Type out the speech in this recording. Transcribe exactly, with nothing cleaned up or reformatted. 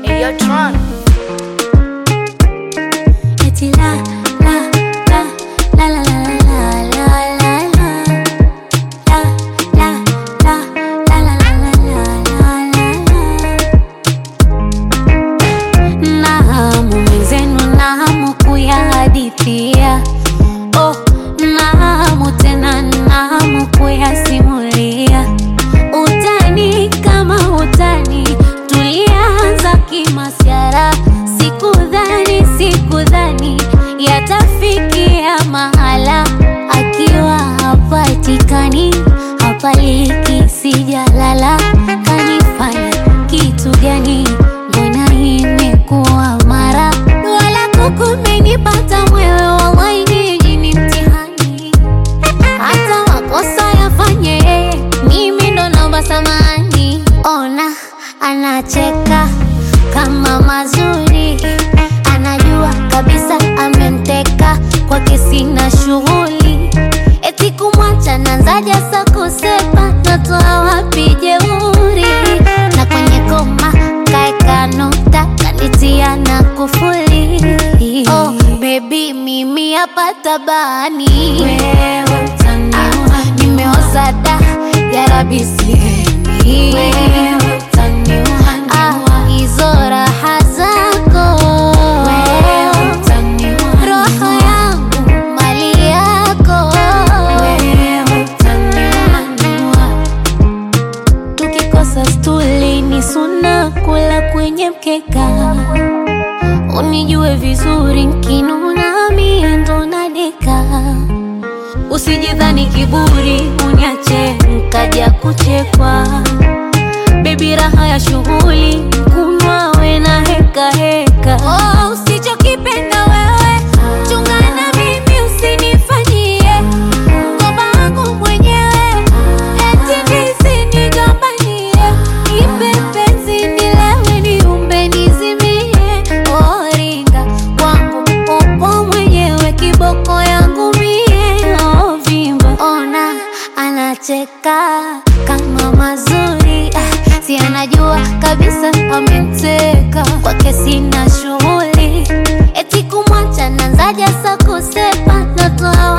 Hey, yo, Tron. Eti la la la la la la la la la la la la la la la la la. Nahamu mwenzenu, nahamu kuyahadithia. Oh, nahamu tena, nahamu kuyasimulia. Utani kama utani, tulianza kimasiara. Sikudhani, sikudhani yatafikia mahala. Akiwa hapatikani, hapaliki, sijalala. Kanifanya kitu gani? Mbona imekuwa mara? Wala kukumenipata mwewe, wallahi nyinyi ni mtihani. Hata makosa yafanye yeye, mimi ndo naomba samahani. Ona anacheka kama mazuri, anajua kabisa ameniteka, kwake sina shughuli. Eti kumwacha nanzaja sa kusepa, natoa wapi jeuri? Na kwenye koma kaeka nukta, kanitia na kufuli. Oh baby, mimi hapa tabani, wewe utaniua. Nimeoza da, ya Rabbi sihemi, wewe utaniua. Ah, hizo raha zako, wewe utaniua. Roho yangu mali yako, wewe utaniua. Tukikosa stuli ni suna kula kwenye mkeka. Unijue vizuri nkinuna mie ndo nadeka. Usijidhani kiburi uniache nkaja kuchekwa. Baby raha ya shughuli, kunwa we na heka heka. Oh, usichokipenda wewe chungana mimi, usinifanyie ngoma wangu mwenyewe. Eti ndizi nigombanie, nipe penzi nilewe, niumbe nizimie. Oh ringa wangu upo mwenyewe, kiboko yangu mie. Oh vimba, ona anacheka kama mazuri. Ah, si anajua kabisa ameniteka, kwake sina shughuli. Eti kumwacha nanzaja sa kusepa, natoa